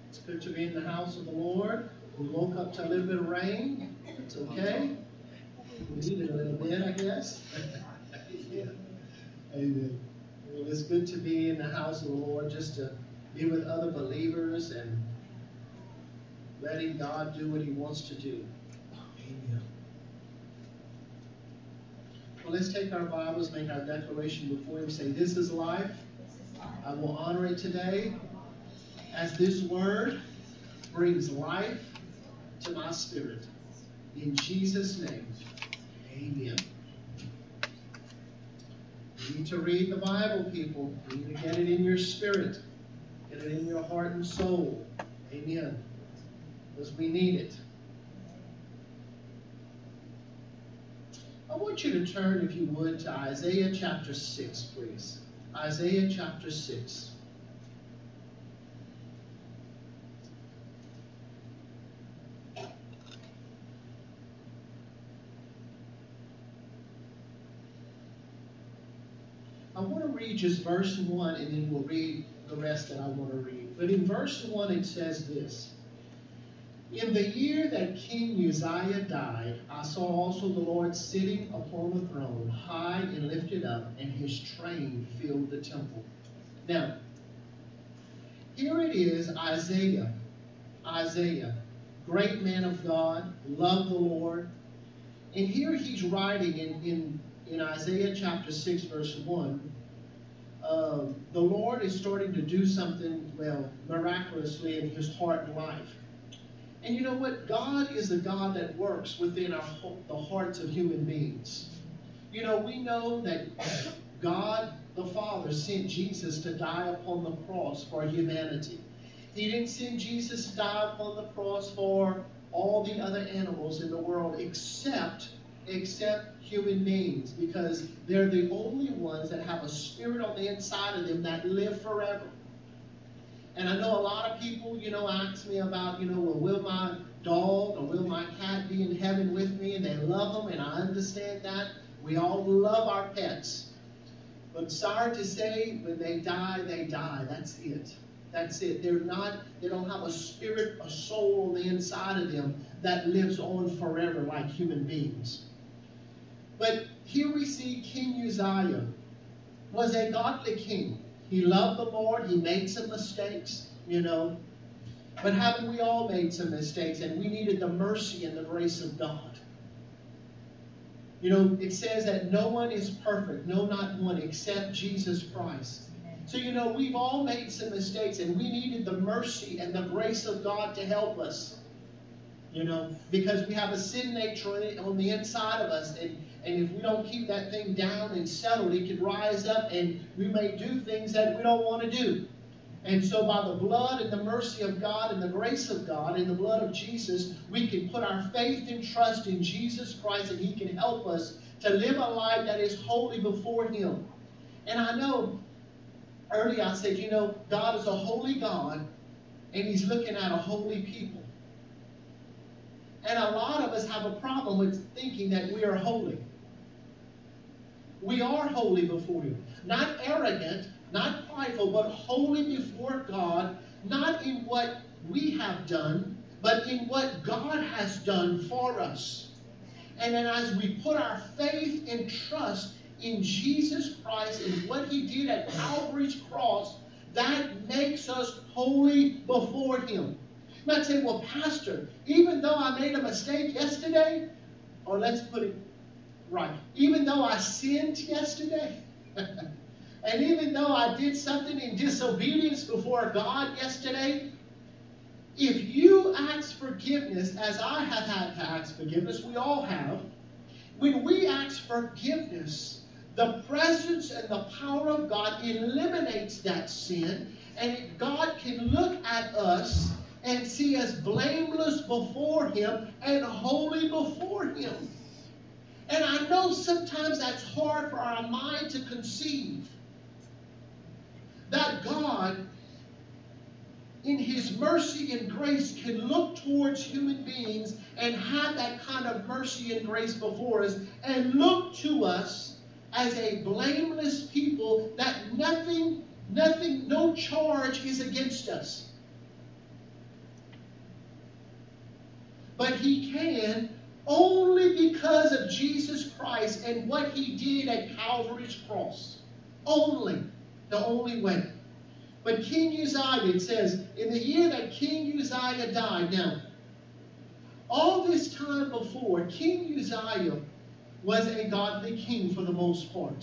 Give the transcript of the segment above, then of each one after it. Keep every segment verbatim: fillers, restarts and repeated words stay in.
It's good to be in the house of the Lord. We woke up to a little bit of rain. It's okay. We needed a little bit, I guess. Yeah. Amen. Well, it's good to be in the house of the Lord, just to be with other believers and letting God do what He wants to do. Amen. Well, let's take our Bibles, make our declaration before Him. Say, this is life. I will honor it today, as this word brings life to my spirit. In Jesus' name, amen. You need to read the Bible, people. You need to get it in your spirit. Get it in your heart and soul. Amen. Because we need it. I want you to turn, if you would, to Isaiah chapter six, please. Isaiah chapter six. I want to read just verse one, and then we'll read the rest that I want to read. But in verse one, it says this. In the year that King Uzziah died, I saw also the Lord sitting upon the throne, high and lifted up, and His train filled the temple. Now, here it is, Isaiah. Isaiah, great man of God, loved the Lord. And here he's writing in, in, in Isaiah chapter six, verse one, uh, the Lord is starting to do something, well, miraculously in his heart and life. And you know what? God is a God that works within our, the hearts of human beings. You know, we know that God the Father sent Jesus to die upon the cross for humanity. He didn't send Jesus to die upon the cross for all the other animals in the world except, except human beings, because they're the only ones that have a spirit on the inside of them that live forever. And I know a lot of people, you know, ask me about, you know, well, will my dog or will my cat be in heaven with me? And they love them, and I understand that. We all love our pets. But sorry to say, when they die, they die. That's it. That's it. They're not, they don't have a spirit, a soul on the inside of them that lives on forever like human beings. But here we see King Uzziah was a godly king. He loved the Lord. He made some mistakes, you know. But haven't we all made some mistakes? And we needed the mercy and the grace of God. You know, it says that no one is perfect, no, not one, except Jesus Christ. So, you know, we've all made some mistakes, and we needed the mercy and the grace of God to help us. You know, because we have a sin nature on the inside of us, and And if we don't keep that thing down and settled, it could rise up and we may do things that we don't want to do. And so by the blood and the mercy of God and the grace of God and the blood of Jesus, we can put our faith and trust in Jesus Christ, and He can help us to live a life that is holy before Him. And I know earlier I said, you know, God is a holy God, and He's looking at a holy people. And a lot of us have a problem with thinking that we are holy. We are holy before Him. Not arrogant, not prideful, but holy before God, not in what we have done, but in what God has done for us. And then as we put our faith and trust in Jesus Christ and what He did at Calvary's cross, that makes us holy before Him. You might say, well, Pastor, even though I made a mistake yesterday, or let's put it right, even though I sinned yesterday, and even though I did something in disobedience before God yesterday, if you ask forgiveness, as I have had to ask forgiveness, we all have, when we ask forgiveness, the presence and the power of God eliminates that sin, and God can look at us and see us blameless before Him and holy before Him. And I know sometimes that's hard for our mind to conceive. That God, in His mercy and grace, can look towards human beings and have that kind of mercy and grace before us and look to us as a blameless people, that nothing, nothing, no charge is against us. but he can only because of Jesus Christ and what he did at Calvary's cross. Only. The only way. But King Uzziah, it says, in the year that King Uzziah died. Now, all this time before, King Uzziah was a godly king for the most part.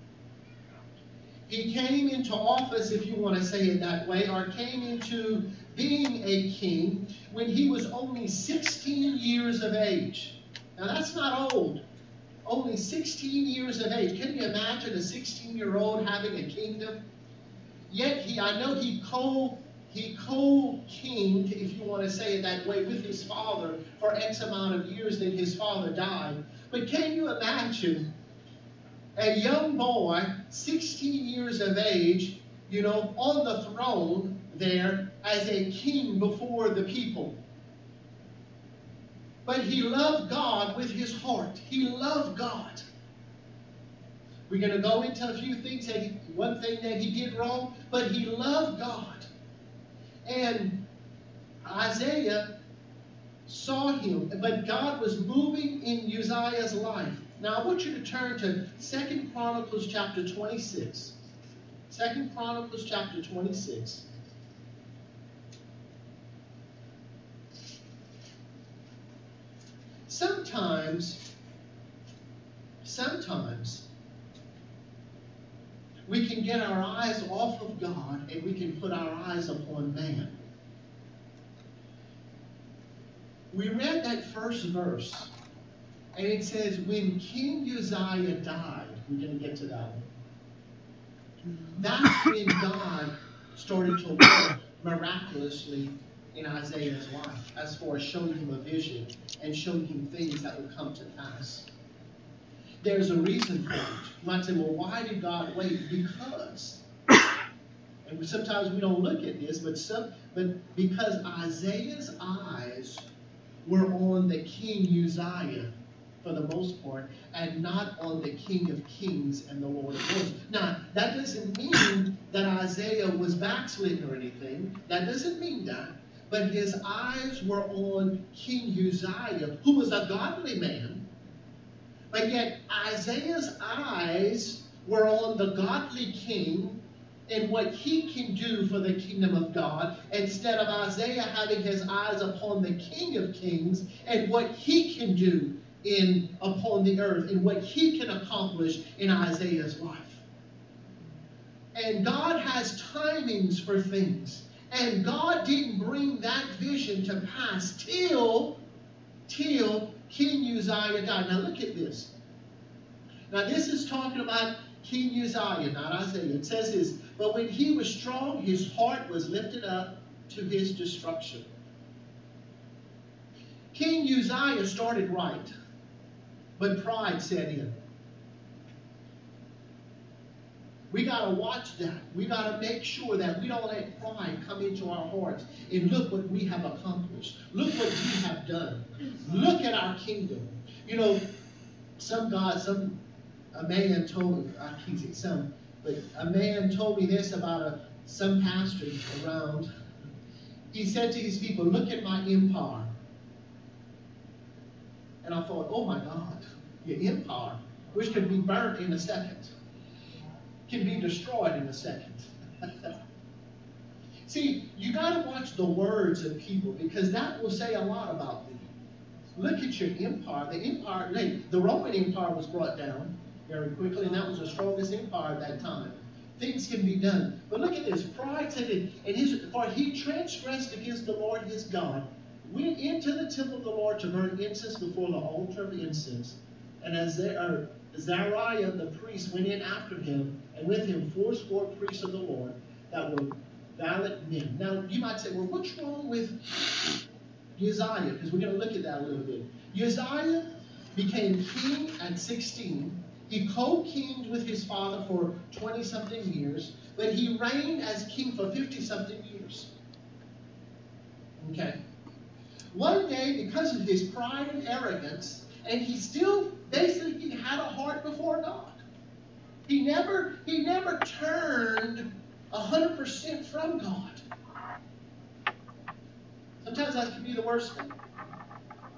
He came into office, if you want to say it that way, or came into being a king when he was only sixteen years of age. Now that's not old. Only sixteen years of age. Can you imagine a sixteen-year-old having a kingdom? Yet he, I know he co he co-kinged, if you want to say it that way, with his father for X amount of years that his father died. But can you imagine a young boy, sixteen years of age, you know, on the throne there as a king before the people? But he loved God with his heart. He loved God. We're going to go into a few things, that he, one thing that he did wrong, but he loved God. And Isaiah saw him, but God was moving in Uzziah's life. Now I want you to turn to Second Chronicles chapter twenty-six. Second Chronicles chapter twenty-six. Sometimes, sometimes, we can get our eyes off of God and we can put our eyes upon man. We read that first verse, and it says, when King Uzziah died, we're going to get to that one. That's when God started to work miraculously in Isaiah's life, as far as showing him a vision and showing him things that would come to pass. There's a reason for it. You might say, well, why did God wait? Because, and sometimes we don't look at this, but some, but because Isaiah's eyes were on the King Uzziah for the most part, and not on the King of Kings and the Lord of Lords. Now, that doesn't mean that Isaiah was backslidden or anything. That doesn't mean that. But his eyes were on King Uzziah, who was a godly man. But yet Isaiah's eyes were on the godly king and what he can do for the kingdom of God, instead of Isaiah having his eyes upon the King of Kings and what he can do in upon the earth and what he can accomplish in Isaiah's life. And God has timings for things. And God didn't bring that vision to pass till, till King Uzziah died. Now look at this. Now this is talking about King Uzziah, not Isaiah. It says this, but when he was strong, his heart was lifted up to his destruction. King Uzziah started right, but pride set in. We got to watch that. We got to make sure that we don't let pride come into our hearts. And look what we have accomplished. Look what we have done. Look at our kingdom. You know, some God, some a man told me, I can't say some, but a man told me this about a, some pastor around. He said to his people, look at my empire. And I thought, oh my God, your empire, which could be burnt in a second, can be destroyed in a second. See, you got to watch the words of people, because that will say a lot about them. Look at your empire. The empire, the Roman Empire was brought down very quickly, and that was the strongest empire at that time. Things can be done. But look at this. Pride said, and his, for he transgressed against the Lord his God, went into the temple of the Lord to burn incense before the altar of incense. And as they are, Zariah the priest went in after him, and with him fourscore priests of the Lord that were valiant men. Now, you might say, well, what's wrong with Uzziah? Because we're going to look at that a little bit. Uzziah became king at sixteen. He co-kinged with his father for twenty-something years, but he reigned as king for fifty-something years. Okay. One day, because of his pride and arrogance, and he still basically had a heart before God. He never, he never turned one hundred percent from God. Sometimes that can be the worst thing.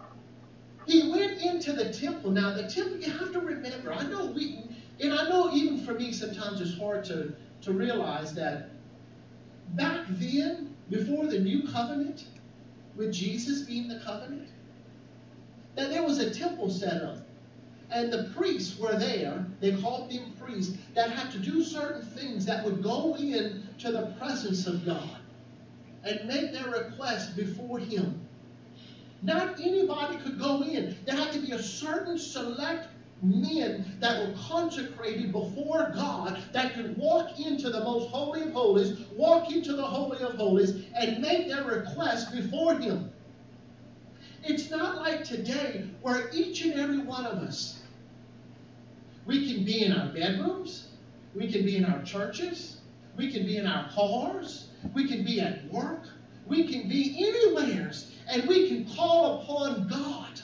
He went into the temple. Now, the temple, you have to remember, I know we, and I know even for me sometimes it's hard to, to realize that back then, before the new covenant, with Jesus being the covenant, that there was a temple set up. And the priests were there, they called them priests, that had to do certain things that would go in to the presence of God and make their request before Him. Not anybody could go in. There had to be a certain select men that were consecrated before God that could walk into the most holy of holies, walk into the holy of holies, and make their request before Him. It's not like today where each and every one of us, we can be in our bedrooms, we can be in our churches, we can be in our cars, we can be at work, we can be anywhere, and we can call upon God.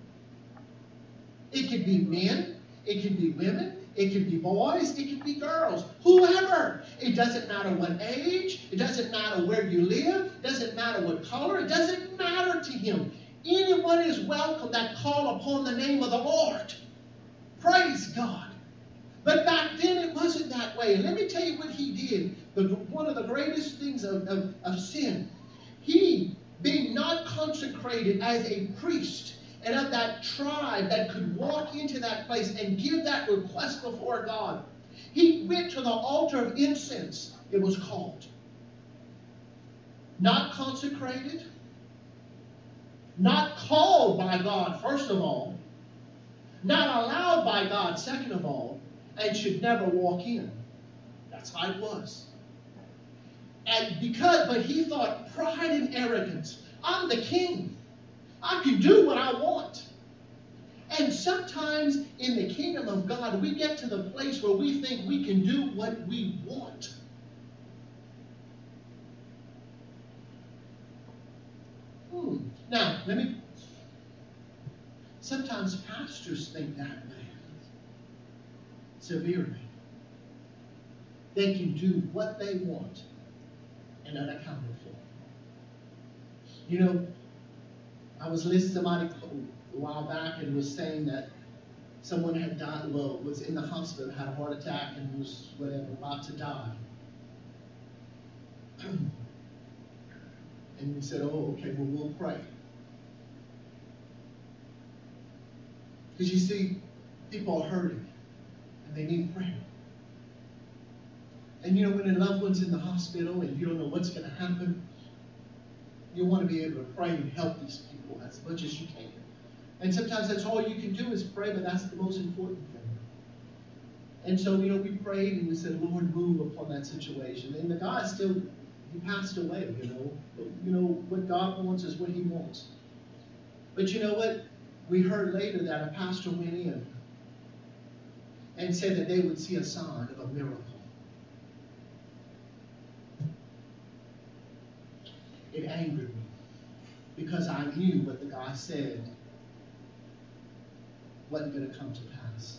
It could be men, it could be women, it could be boys, it could be girls, whoever. It doesn't matter what age, it doesn't matter where you live, it doesn't matter what color, it doesn't matter to Him. Anyone is welcome that call upon the name of the Lord. Praise God. But back then it wasn't that way. And let me tell you what He did. The, one of the greatest things of, of, of sin. He, being not consecrated as a priest and of that tribe that could walk into that place and give that request before God, He went to the altar of incense, it was called. Not consecrated, not called by God, first of all, not allowed by God, second of all, and should never walk in. That's how it was. And because, but he thought pride and arrogance. I'm the king. I can do what I want. And sometimes in the kingdom of God, we get to the place where we think we can do what we want. Hmm. Now, let me, sometimes pastors think that way. Severely. They can do what they want and unaccounted for. You know, I was listening to somebody a while back and was saying that someone had died, well, was in the hospital, had a heart attack, and was whatever, about to die. And we said, oh, okay, well, we'll pray. Because you see, people are hurting, and they need prayer. And you know, when a loved one's in the hospital and you don't know what's going to happen, you want to be able to pray and help these people as much as you can. And sometimes that's all you can do is pray, but that's the most important thing. And so, you know, we prayed and we said, Lord, move upon that situation. And the guy still, he passed away, you know. But, you know, what God wants is what He wants. But you know what? We heard later that a pastor went in and said that they would see a sign of a miracle. It angered me because I knew what the guy said wasn't going to come to pass.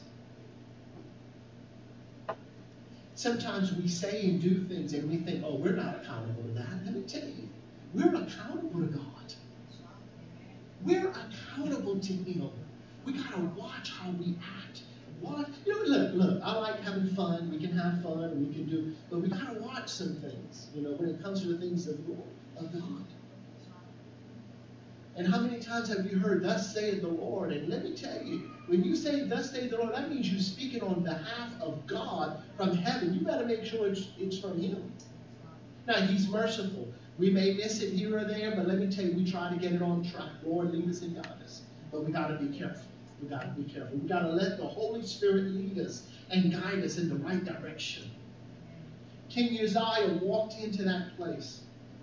Sometimes we say and do things and we think, oh, we're not accountable to that. Let me tell you, we're accountable to God. We're accountable to Him. We got to watch how we act. Watch. You know, look, look, I like having fun. We can have fun and we can do, but we got to watch some things, you know, when it comes to the things of God. Of God. And how many times have you heard, thus saith the Lord? And let me tell you, when you say, thus saith the Lord, that means you're speaking on behalf of God from heaven. You better make sure it's, it's from Him. Now, He's merciful. We may miss it here or there, but let me tell you, we try to get it on track. Lord, lead us and guide us. But we got to be careful. We got to be careful. We got to let the Holy Spirit lead us and guide us in the right direction. King Uzziah walked into that place,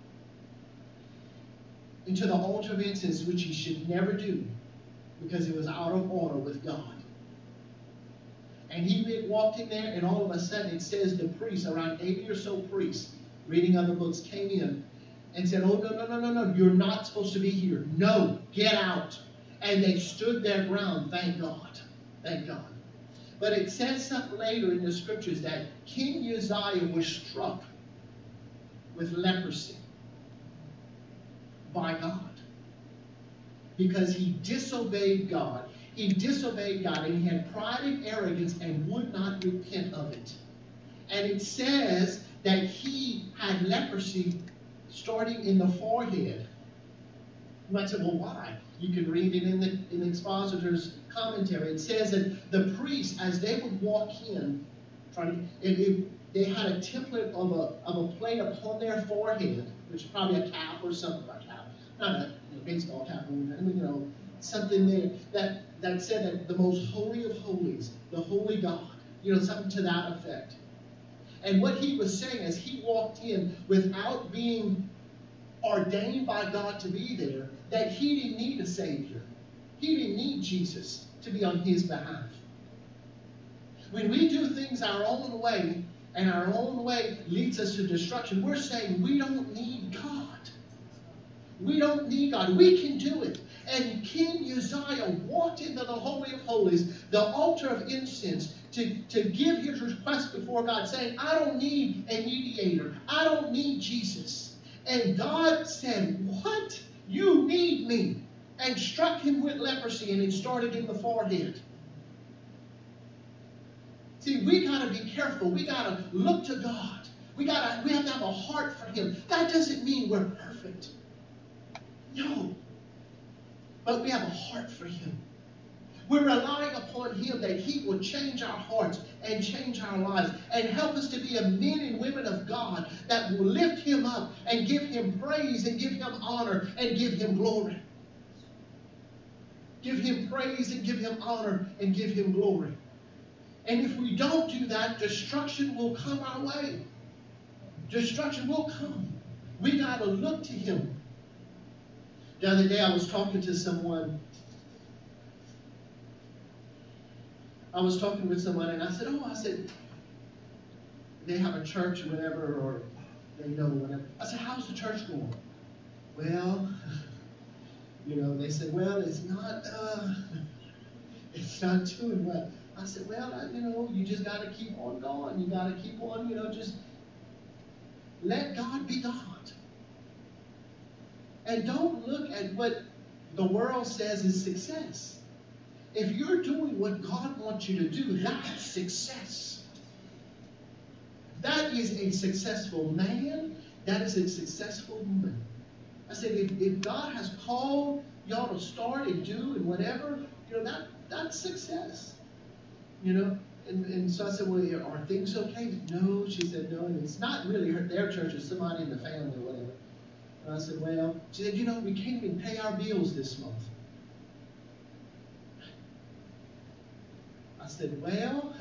into the altar of incense, which he should never do because it was out of order with God. And he walked in there, and all of a sudden it says the priests, around eighty or so priests, reading other books, came in and said, oh, no, no, no, no, no, you're not supposed to be here. No, get out. And they stood their ground, thank God. Thank God. But it says something later in the scriptures that King Uzziah was struck with leprosy by God. because he disobeyed God. He disobeyed God, and he had pride and arrogance and would not repent of it. And it says that he had leprosy starting in the forehead. You might say, well, why? You can read it in the, in the expositor's commentary. It says that the priests, as they would walk in, trying to, it, it, they had a template of a, of a plate upon their forehead, which is probably a cap or something like that. Not a you know, baseball cap, or you know, something there that, that said that the most holy of holies, the holy God, you know, something to that effect. And what he was saying as he walked in without being ordained by God to be there, that he didn't need a Savior. He didn't need Jesus to be on his behalf. When we do things our own way, and our own way leads us to destruction, we're saying we don't need God. We don't need God. We can do it. And King Uzziah walked into the Holy of Holies, the altar of incense, to, to give his request before God, saying, I don't need a mediator. I don't need Jesus. And God said, what? You need me. And struck him with leprosy, and it started in the forehead. See, we got to be careful. We got to look to God. We got to, we have to have a heart for him. That doesn't mean we're perfect. No. But we have a heart for him. We're relying upon him that he will change our hearts and change our lives and help us to be a men and women of God that will lift him up and give him praise and give him honor and give him glory. Give him praise and give him honor and give him glory. And if we don't do that, destruction will come our way. Destruction will come. We got to look to him. The other day I was talking to someone. I was talking with someone and I said, oh, I said, they have a church or whatever, or they know whatever. I said, how's the church going? Well, you know, they said, well, it's not, uh, it's not doing well. I said, well, I, you know, you just got to keep on going. You got to keep on, you know, just let God be God. And don't look at what the world says is success. If you're doing what God wants you to do, that's success. That is a successful man. That is a successful woman. I said, if, if God has called y'all to start and do and whatever, you know, that that's success. You know, and, and so I said, well, are things okay? No, she said, no, and it's not really her, their church, it's somebody in the family or whatever. And I said, well, she said, you know, we can't even pay our bills this month. I said, well,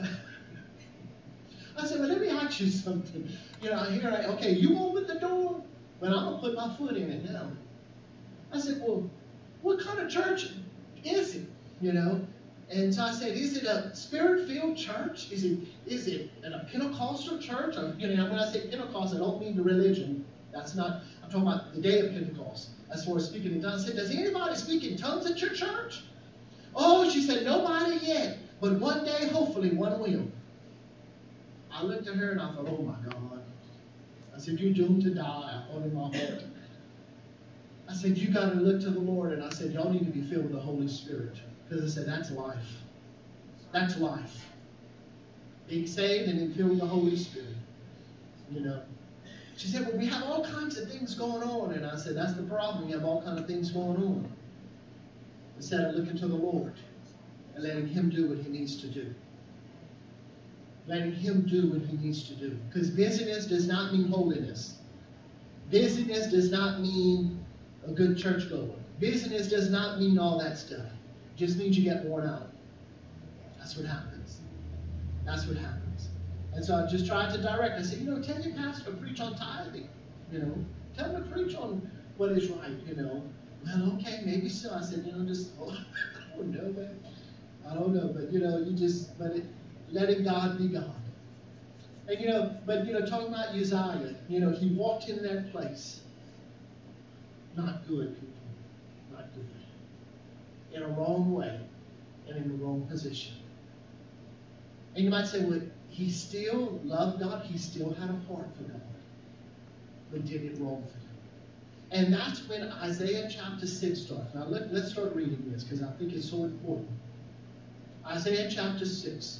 I said, well, let me ask you something. You know, here I, okay, you open the door, but I'm going to put my foot in it now. I said, well, what kind of church is it? You know? And so I said, is it a spirit-filled church? Is it is it a Pentecostal church? Or, you know, when I say Pentecost, I don't mean the religion. That's not, I'm talking about the day of Pentecost. As far as speaking in tongues. I said, does anybody speak in tongues at your church? Oh, she said, nobody yet. But one day, hopefully, one will. I looked at her and I thought, oh my God. I said, you're doomed to die. I thought in my heart. I said, you got to look to the Lord. And I said, y'all need to be filled with the Holy Spirit. Because I said, that's life. That's life. Being saved and then filled with the Holy Spirit. You know. She said, well, we have all kinds of things going on. And I said, that's the problem. You have all kinds of things going on. Instead of looking to the Lord and letting him do what he needs to do. Letting him do what he needs to do. Because busyness does not mean holiness. Busyness does not mean a good churchgoer. Busyness does not mean all that stuff. It just means you get worn out. That's what happens. That's what happens. And so I just tried to direct. I said, you know, tell your pastor to preach on tithing. You know, tell him to preach on what is right, you know. Well, okay, maybe so. I said, you know, just, oh, I don't know, man. I don't know, but, you know, you just, but it, letting God be God. And, you know, but, you know, talking about Uzziah, you know, he walked in that place. Not good, people. Not good. In a wrong way and in the wrong position. And you might say, well, he still loved God. He still had a heart for God. But did it wrong for him. And that's when Isaiah chapter six starts. Now let, let's start reading this because I think it's so important. Isaiah chapter six.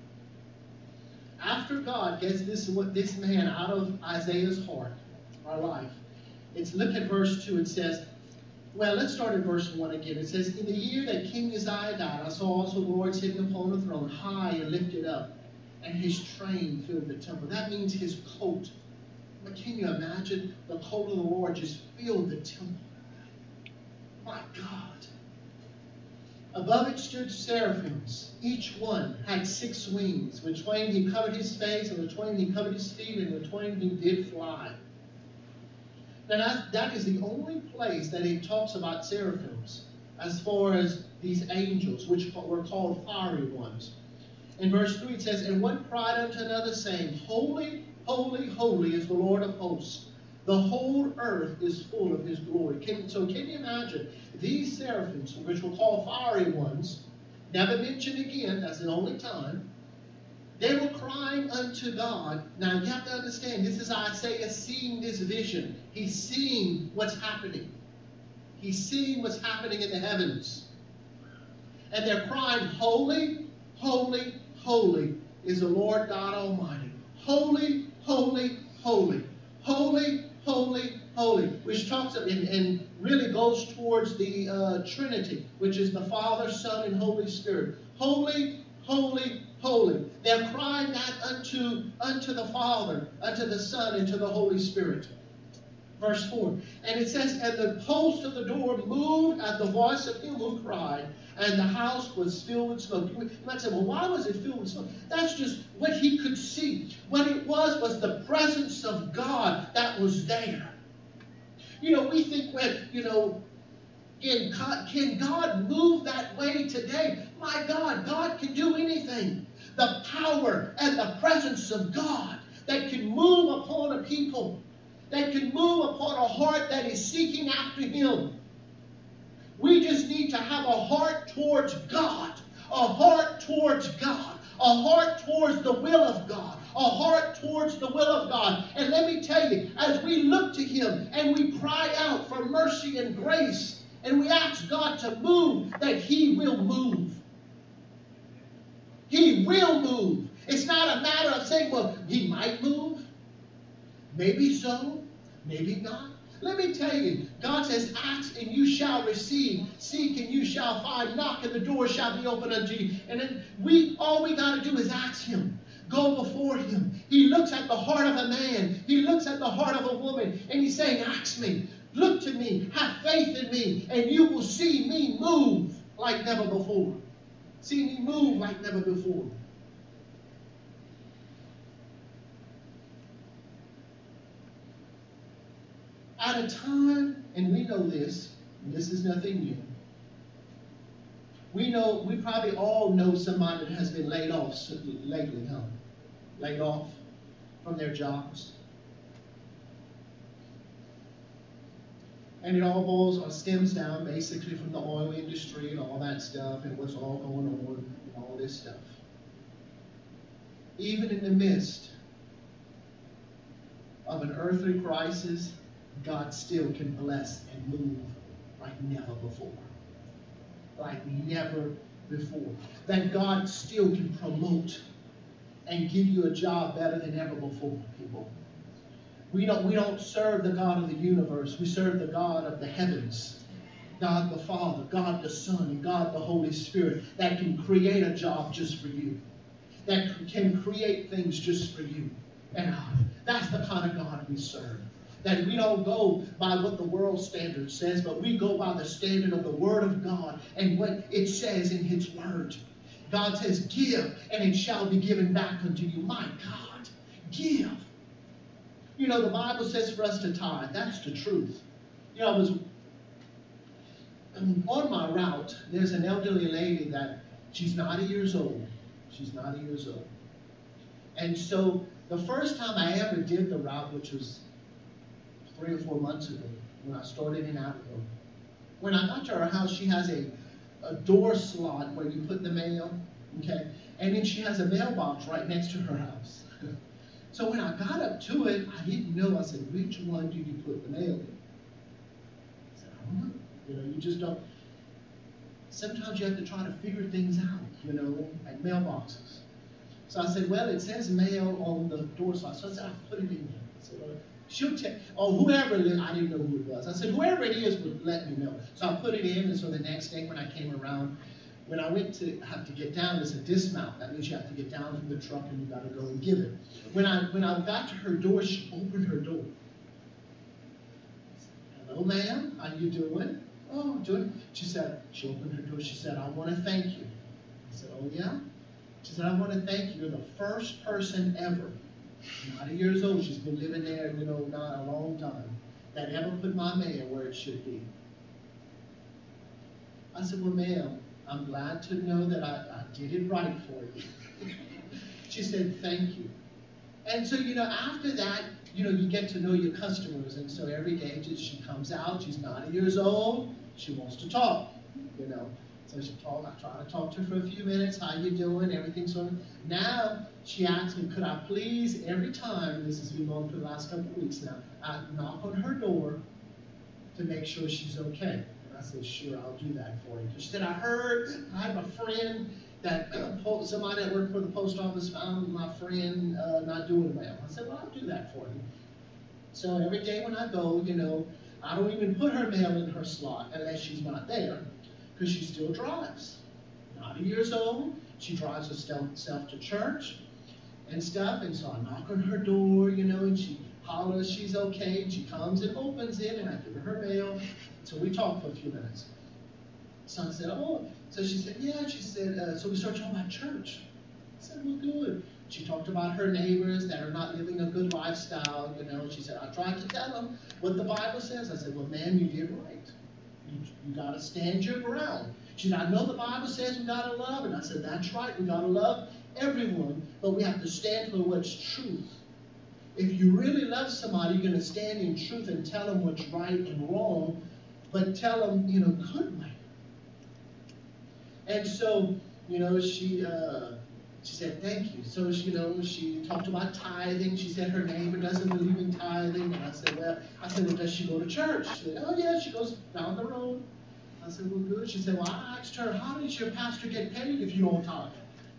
After God gets this, this man out of Isaiah's heart, our life, it's look at verse two. It says, well, let's start at verse one again. It says, in the year that King Uzziah died, I saw also the Lord sitting upon a throne, high and lifted up, and his train filled the temple. That means his coat. But can you imagine the coat of the Lord just filled the temple? My God. Above it stood seraphims. Each one had six wings. With twain he covered his face, and with twain he covered his feet, and with twain he did fly. Now that, that is the only place that it talks about seraphims as far as these angels, which were called fiery ones. In verse three it says, and one cried unto another, saying, Holy, holy, holy is the Lord of hosts. The whole earth is full of his glory. Can, so can you imagine these seraphims, which were called fiery ones, never mentioned again, that's the only time, they were crying unto God. Now you have to understand, this is Isaiah seeing this vision. He's seeing what's happening. He's seeing what's happening in the heavens. And they're crying, Holy, holy, holy is the Lord God Almighty. Holy, holy, holy. Holy, holy, holy. Which talks of, and, and really goes towards the uh, Trinity, which is the Father, Son, and Holy Spirit. Holy, holy, holy. They're crying that unto, unto the Father, unto the Son, and to the Holy Spirit. Verse four. And it says, and the post of the door moved at the voice of him who cried, and the house was filled with smoke. You might say, well, why was it filled with smoke? That's just what he could see. What it was was the presence of God that was there. You know, we think when, you know, can God, can God move that way today? My God, God can do anything. The power and the presence of God that can move upon a people, that can move upon a heart that is seeking after him. We just need to have a heart towards God, a heart towards God, a heart towards the will of God, a heart towards the will of God. And let me tell you, as we look to him and we cry out for mercy and grace, and we ask God to move, that he will move. He will move. It's not a matter of saying, well, he might move. Maybe so, maybe not. Let me tell you, God says, ask and you shall receive. Seek and you shall find. Knock and the door shall be opened unto you. And then we, all we got to do is ask him. Go before him. He looks at the heart of a man. He looks at the heart of a woman. And he's saying, ask me. Look to me. Have faith in me. And you will see me move like never before. See me move like never before. At a time, and we know this, and this is nothing new. We know, we probably all know somebody that has been laid off lately, huh? Laid off from their jobs. And it all boils or stems down basically from the oil industry and all that stuff and what's all going on and all this stuff. Even in the midst of an earthly crisis, God still can bless and move like never before. Like never before. That God still can promote and give you a job better than ever before, people. We don't, we don't serve the God of the universe. We serve the God of the heavens. God the Father, God the Son, and God the Holy Spirit that can create a job just for you. That can create things just for you and I. That's the kind of God we serve. That we don't go by what the world standard says, but we go by the standard of the Word of God and what it says in His Word. God says, give, and it shall be given back unto you. My God, give. You know, the Bible says for us to tithe. That's the truth. You know, I was on my route, there's an elderly lady that she's ninety years old. She's ninety years old. And so the first time I ever did the route, which was three or four months ago, when I started in Abigail, when I got to her house, she has a, a door slot where you put the mail, okay? And then she has a mailbox right next to her house. So when I got up to it, I didn't know. I said, which one do you put the mail in? You know, you just don't. Sometimes you have to try to figure things out, you know, at mailboxes. So I said, well, it says mail on the door slot. So I said, I'll put it in here. I said, well, she'll tell, oh, whoever it is, I didn't know who it was. I said, whoever it is would let me know. So I put it in, and so the next day when I came around, when I went to have to get down, it's a dismount. That means you have to get down from the truck and you got to go and give it. When I when I got to her door, she opened her door. I said, hello, ma'am, how you doing? Oh, doing. She said, she opened her door. She said, I want to thank you. I said, oh, yeah? She said, I want to thank you. You're the first person ever, ninety years old, she's been living there, you know, not a long time, that ever put my mail where it should be. I said, well, ma'am, I'm glad to know that I, I did it right for you. She said, thank you. And so, you know, after that, you know, you get to know your customers. And so every day she comes out, she's ninety years old, she wants to talk, you know. So she talk, I try to talk to her for a few minutes, how you doing, everything sort of. Now she asks me, could I please, every time, this has been going for the last couple of weeks now, I knock on her door to make sure she's okay. I said, sure, I'll do that for you. She said, I heard, I have a friend that, uh, somebody that worked for the post office found my friend uh, not doing well. I said, well, I'll do that for you. So every day when I go, you know, I don't even put her mail in her slot unless she's not there, because she still drives. ninety years old, she drives herself to church and stuff, and so I knock on her door, you know, and she hollers she's okay, and she comes and opens it, and I give her her mail. So we talked for a few minutes. So I said, oh, so she said, yeah, she said, uh, so we started talking about church. I said, well, good. She talked about her neighbors that are not living a good lifestyle, you know. She said, I tried to tell them what the Bible says. I said, well, ma'am, you did right. You, you got to stand your ground. She said, I know the Bible says we got to love. And I said, that's right, we got to love everyone, but we have to stand for what's truth. If you really love somebody, you're going to stand in truth and tell them what's right and wrong, but tell them, you know, good way. And so, you know, she uh, she said, thank you. So, she, you know, she talked about tithing. She said her neighbor doesn't believe in tithing. And I said, well, I said, well, does she go to church? She said, oh, yeah, she goes down the road. I said, well, good. She said, well, I asked her, how does your pastor get paid if you don't tithe?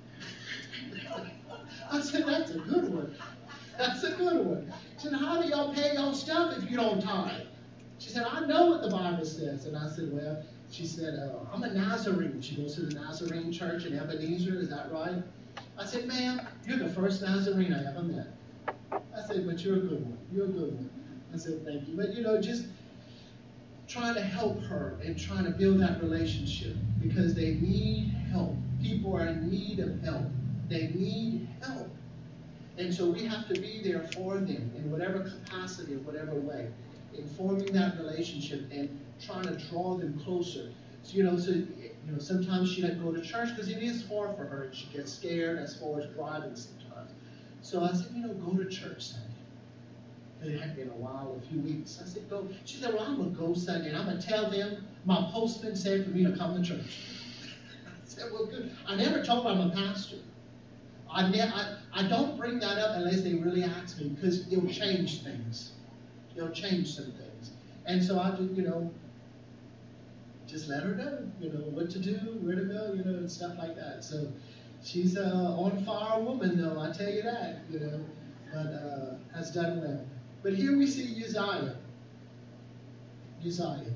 I said, that's a good one. That's a good one. She said, how do y'all pay your stuff if you don't tithe? She said, I know what the Bible says. And I said, well, she said, uh, I'm a Nazarene. She goes to the Nazarene church in Ebenezer. Is that right? I said, ma'am, you're the first Nazarene I ever met. I said, but you're a good one. You're a good one. I said, thank you. But, you know, just trying to help her and trying to build that relationship because they need help. People are in need of help. They need help. And so we have to be there for them in whatever capacity or whatever way, in forming that relationship and trying to draw them closer. So, you know, so, you know, sometimes she doesn't go to church because it is far for her and she gets scared as far as driving sometimes. So I said, you know, go to church Sunday. It had been a while, a few weeks. I said, go. She said, well, I'm going to go Sunday and I'm going to tell them my postman said for me to come to church. I said, well, good. I never told her I'm a pastor. I, ne- I, I don't bring that up unless they really ask me because it'll change things. It'll change some things. And so I just, you know, just let her know, you know, what to do, where to go, you know, and stuff like that. So she's an on fire woman, though, I tell you that, you know, but uh, has done well. But here we see Uzziah. Uzziah.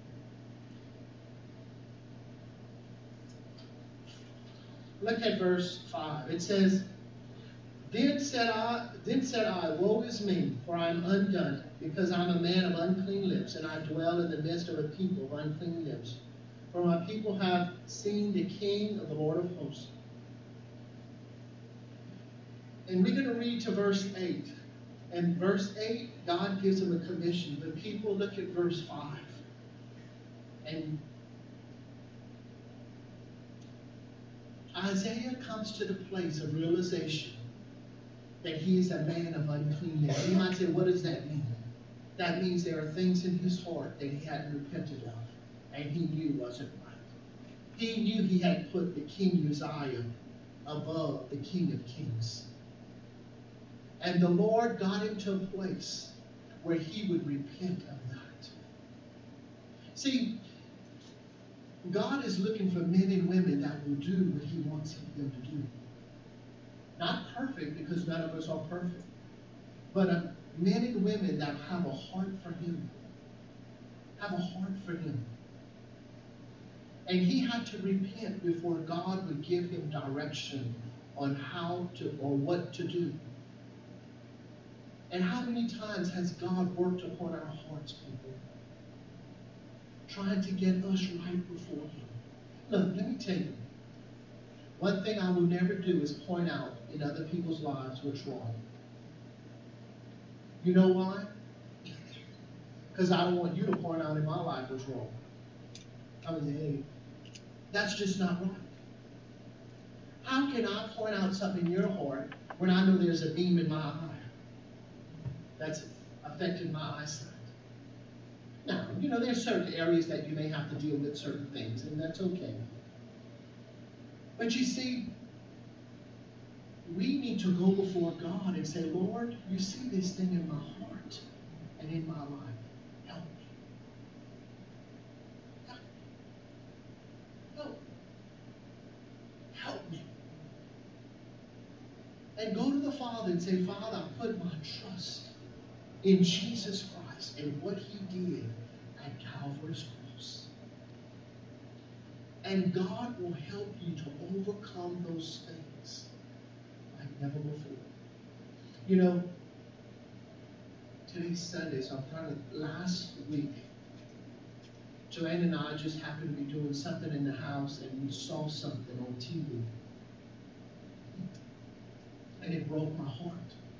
Look at verse five. It says, Then said I, then said I, woe is me, for I am undone, because I am a man of unclean lips, and I dwell in the midst of a people of unclean lips. For my people have seen the King of the Lord of hosts. And we're going to read to verse eight. And verse eight, God gives them a commission. The people look at verse five. And Isaiah comes to the place of realization that he is a man of unclean lips. You might say, what does that mean? That means there are things in his heart that he hadn't repented of, and he knew wasn't right. He knew he had put the King Uzziah above the King of Kings. And the Lord got him to a place where he would repent of that. See, God is looking for men and women that will do what he wants them to do. Not perfect, because none of us are perfect, but uh, men and women that have a heart for him. Have a heart for him. And he had to repent before God would give him direction on how to or what to do. And how many times has God worked upon our hearts, people? Trying to get us right before him. Look, let me tell you. One thing I will never do is point out in other people's lives what's wrong. You know why? Because I don't want you to point out in my life what's wrong. I mean, hey, that's just not right. How can I point out something in your heart when I know there's a beam in my eye that's affecting my eyesight? Now, you know, there's certain areas that you may have to deal with certain things, and that's okay. But you see, we need to go before God and say, Lord, you see this thing in my heart and in my life. Help me. Help me. Help me. Help me. And go to the Father and say, Father, I put my trust in Jesus Christ and what he did at Calvary's cross. And God will help you to overcome those things like never before. You know, today's Sunday, so I'm trying to, last week, Joanne and I just happened to be doing something in the house, and we saw something on T V. And it broke my heart.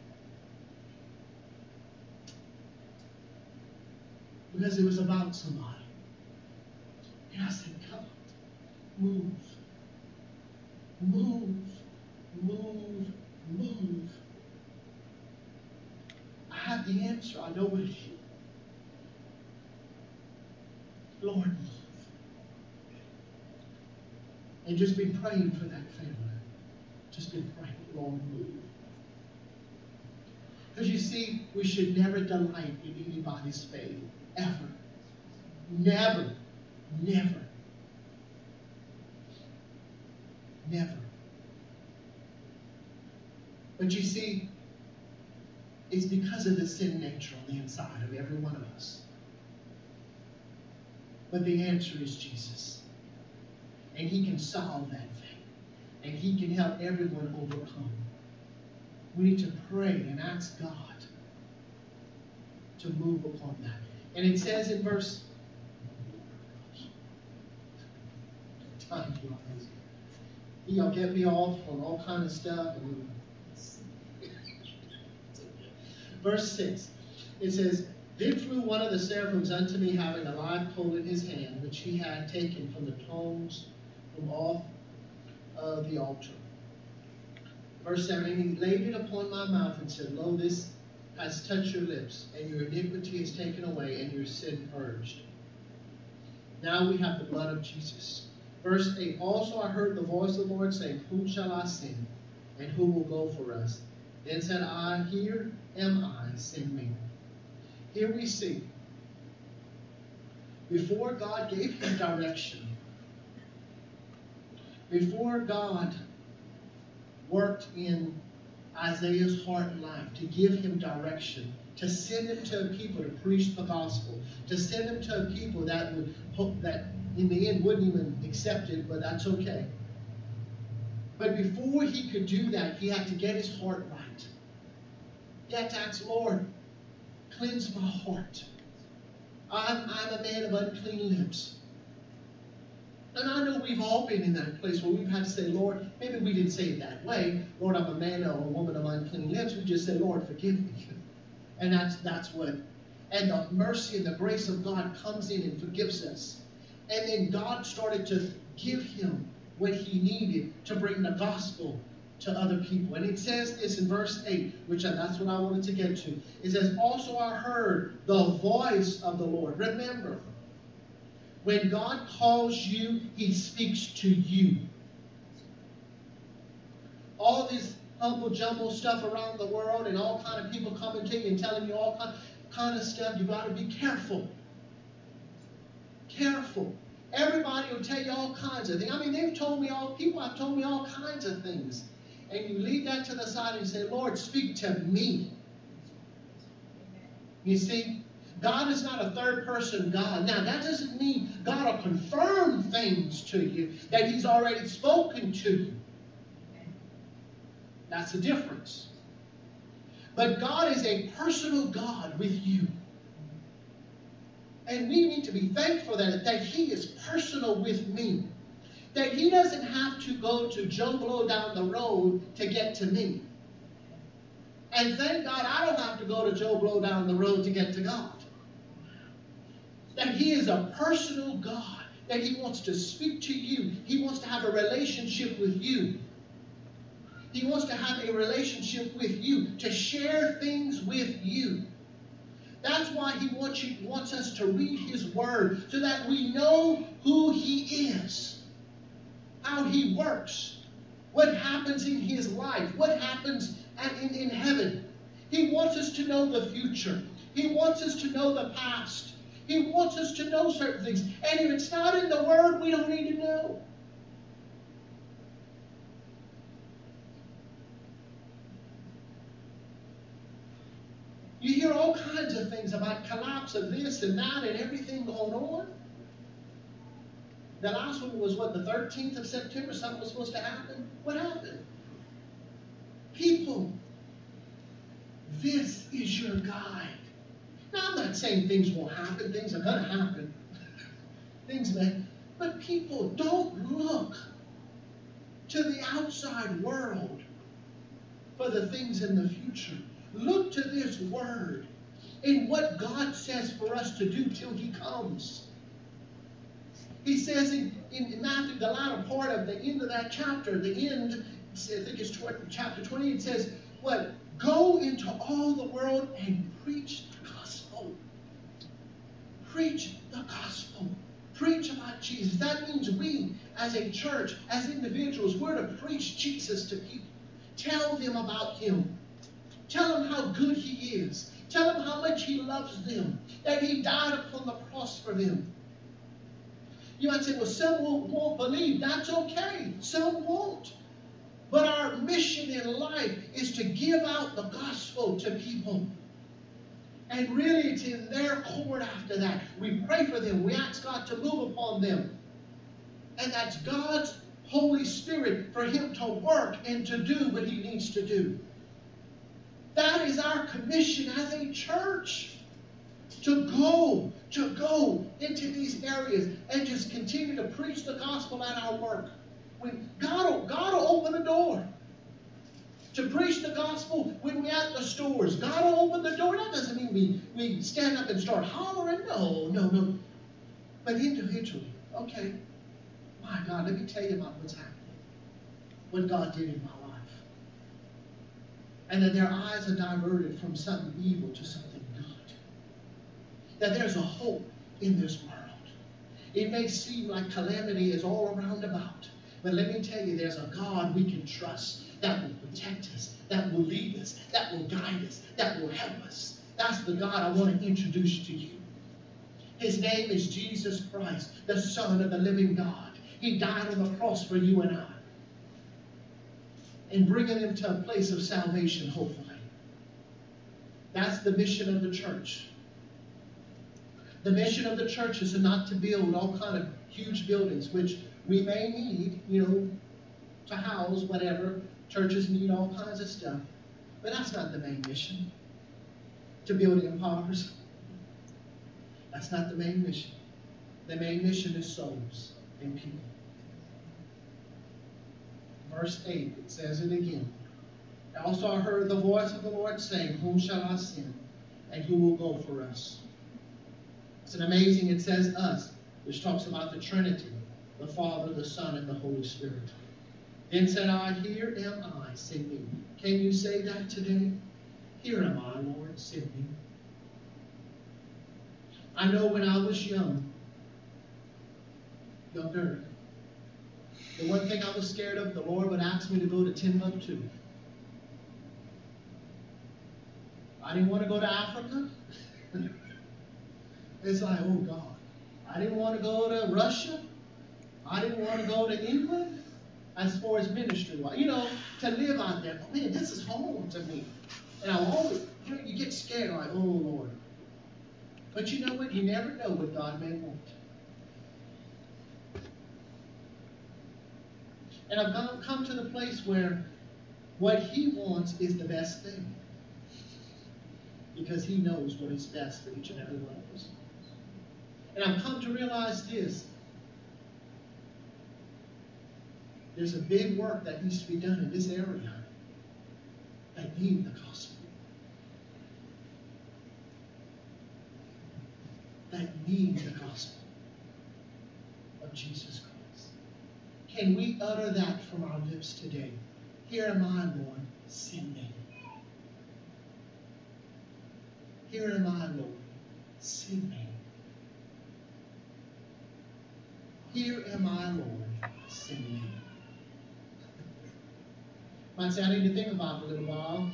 Because it was about somebody. And I said, God, move. Move. Move. Move. I have the answer. I know what it is. Lord, move. And just been praying for that family. Just been praying, Lord, move. Because you see, we should never delight in anybody's faith. Ever. Never. Never. Never. But you see, it's because of the sin nature on the inside of every one of us. But the answer is Jesus. And he can solve that thing. And he can help everyone overcome. We need to pray and ask God to move upon that. And it says in verse time flies. He'll get me off on all kind of stuff. And verse six, it says, Then flew one of the seraphims unto me, having a live coal in his hand, which he had taken from the tongs from off of the altar. Verse seven, and he laid it upon my mouth and said, Lo, this has touched your lips, and your iniquity is taken away, and your sin purged. Now we have the blood of Jesus. Verse eight, Also I heard the voice of the Lord saying, Whom shall I send, and who will go for us? Then said I, Here am I, send me. Here we see, before God gave him direction, before God worked in Isaiah's heart and life to give him direction, to send him to a people to preach the gospel, to send him to a people that would hope that in the end wouldn't even accept it, but that's okay. But before he could do that, he had to get his heart right. He had to ask, Lord, cleanse my heart. I'm, I'm a man of unclean lips. And I know we've all been in that place where we've had to say, Lord, maybe we didn't say it that way. Lord, I'm a man or a woman of unclean lips. We just say, Lord, forgive me. And that's, that's what, and the mercy and the grace of God comes in and forgives us. And then God started to give him what he needed to bring the gospel to other people. And it says this in verse eight, which I, that's what I wanted to get to. It says, Also I heard the voice of the Lord. Remember, when God calls you, he speaks to you. All this humble jumble stuff around the world and all kind of people coming to you and telling you all kind, kind of stuff, you got to be careful. Careful. Everybody will tell you all kinds of things. I mean, they've told me all, people have told me all kinds of things. And you leave that to the side and say, Lord, speak to me. You see, God is not a third person God. Now, that doesn't mean God will confirm things to you that he's already spoken to you. That's the difference. But God is a personal God with you. And we need to be thankful that, that he is personal with me. That he doesn't have to go to Joe Blow down the road to get to me. And thank God I don't have to go to Joe Blow down the road to get to God. That he is a personal God. That he wants to speak to you. He wants to have a relationship with you. He wants to have a relationship with you, to share things with you. That's why he wants, you, wants us to read his word, so that we know who he is, how he works, what happens in his life, what happens at, in, in heaven. He wants us to know the future. He wants us to know the past. He wants us to know certain things. And if it's not in the word, we don't need to know. You hear all kinds of things about collapse of this and that and everything going on. The last one was, what, the thirteenth of September? Something was supposed to happen. What happened? People, this is your guide. Now, I'm not saying things won't happen. Things are going to happen. Things may. But people, don't look to the outside world for the things in the future. Look to this word in what God says for us to do till he comes. He says in, in Matthew, the latter part of the end of that chapter, the end, I think it's chapter twenty, it says, what? Go into all the world and preach the gospel. Preach the gospel. Preach about Jesus. That means we, as a church, as individuals, we're to preach Jesus to people. Tell them about him. Tell them how good he is. Tell them how much he loves them. That he died upon the cross for them. You might say, well, some won't, won't believe. That's okay. Some won't. But our mission in life is to give out the gospel to people. And really, it's in their court after that. We pray for them. We ask God to move upon them. And that's God's Holy Spirit for him to work and to do what he needs to do. That is our commission as a church. To go, to go into these areas and just continue to preach the gospel at our work. When God will, God will open a door to preach the gospel when we're at the stores. God will open the door. That doesn't mean we, we stand up and start hollering. No, no, no. But individually, okay, my God, let me tell you about what's happening. What God did in my life. And that their eyes are diverted from something evil to something good. That there's a hope in this world. It may seem like calamity is all around about. But let me tell you, there's a God we can trust that will protect us, that will lead us, that will guide us, that will help us. That's the God I want to introduce to you. His name is Jesus Christ, the Son of the living God. He died on the cross for you and I. And bringing him to a place of salvation, hopefully. That's the mission of the church. The mission of the church is not to build all kind of huge buildings, which we may need, you know, to house whatever. Churches need all kinds of stuff. But that's not the main mission. To build empires. That's not the main mission. The main mission is souls and people. Verse eight, it says it again. Also I heard the voice of the Lord saying, whom shall I send? And who will go for us? It's an amazing, it says us, which talks about the Trinity, the Father, the Son, and the Holy Spirit. Then said I, here am I, send me. Can you say that today? Here am I, Lord, send me. I know when I was young, younger, the one thing I was scared of, the Lord would ask me to go to Timbuktu. I didn't want to go to Africa. It's like, oh God, I didn't want to go to Russia. I didn't want to go to England. As far as ministry, you know, to live out there, oh, man, this is home to me. And I always, you know, you get scared, like, oh, Lord. But you know what? You never know what God may want. And I've gone, come to the place where what He wants is the best thing. Because He knows what is best for each and every one of us. And I've come to realize this. There's a big work that needs to be done in this area that need the gospel. That need the gospel of Jesus Christ. Can we utter that from our lips today? Here am I, Lord, send me. Here am I, Lord, send me. Here am I, Lord, send me. Might say, I need to think about it a little while.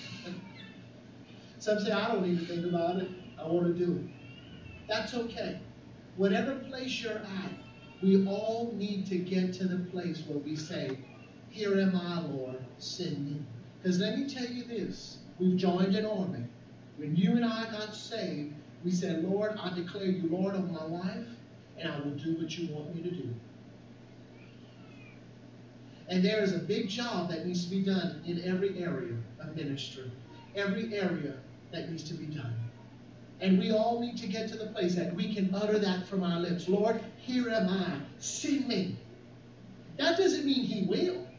Some say, I don't need to think about it. I want to do it. That's okay. Whatever place you're at, we all need to get to the place where we say, here am I, Lord, send me. Because let me tell you this. We've joined an army. When you and I got saved, we said, Lord, I declare you Lord of my life, and I will do what you want me to do. And there is a big job that needs to be done in every area of ministry. Every area that needs to be done. And we all need to get to the place that we can utter that from our lips. Lord, here am I. Send me. That doesn't mean He will.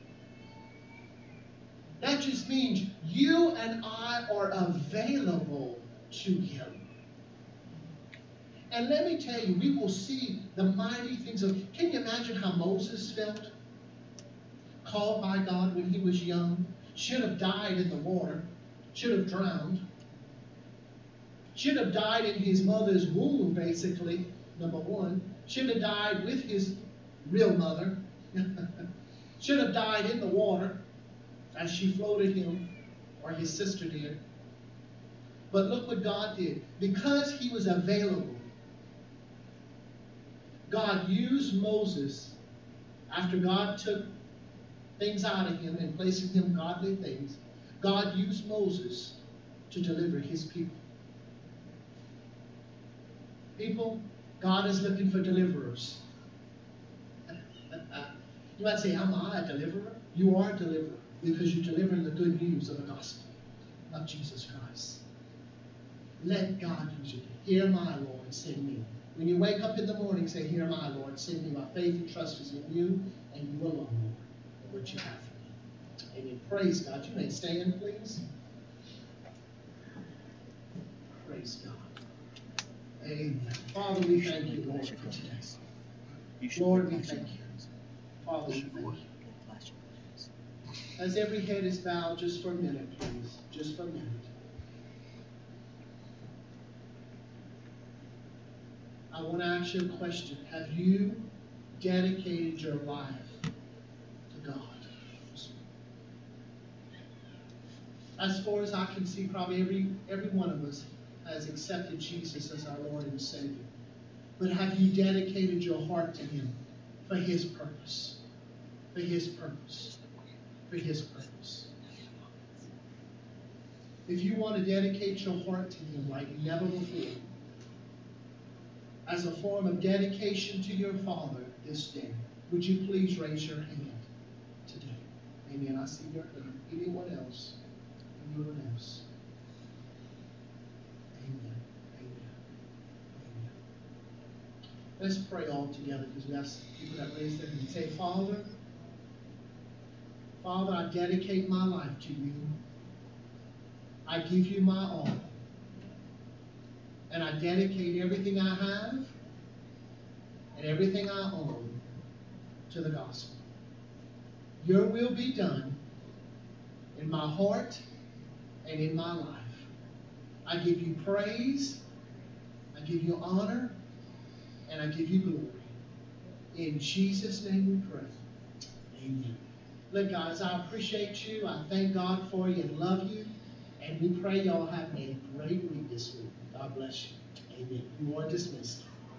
That just means you and I are available to Him. And let me tell you, we will see the mighty things of... Can you imagine how Moses felt? Called by God when he was young, should have died in the water, should have drowned, should have died in his mother's womb, basically, number one, should have died with his real mother, should have died in the water as she floated him, or his sister did. But look what God did. Because he was available, God used Moses after God took things out of him and placing him godly things. God used Moses to deliver His people. People, God is looking for deliverers. You might say, am I a deliverer? You are a deliverer because you're delivering the good news of the gospel of Jesus Christ. Let God use you. Here am I, Lord, send me. When you wake up in the morning, say, here am I, Lord, send me. My faith and trust is in you and you alone, Lord. What you have for me. Amen. Praise God. You may stand, please. Praise God. Amen. Father, we thank you, Lord, for today. Lord, we thank you. Father, we thank you. As every head is bowed, just for a minute, please. Just for a minute. I want to ask you a question. Have you dedicated your life to God? As far as I can see, probably every, every one of us has accepted Jesus as our Lord and Savior. But have you dedicated your heart to Him for His purpose? For His purpose. For His purpose. If you want to dedicate your heart to Him like never before, as a form of dedication to your Father this day, would you please raise your hand today? Amen. I see your hand. Anyone else? Anyone else? Amen. Amen. Amen. Let's pray all together because we have people that raise their hand. Say, Father, Father, I dedicate my life to you. I give you my all. And I dedicate everything I have and everything I own to the gospel. Your will be done in my heart and in my life. I give you praise, I give you honor, and I give you glory. In Jesus' name we pray. Amen. Look, guys, I appreciate you. I thank God for you and love you. And we pray y'all have a great week this week. God bless you. Amen. You are dismissed.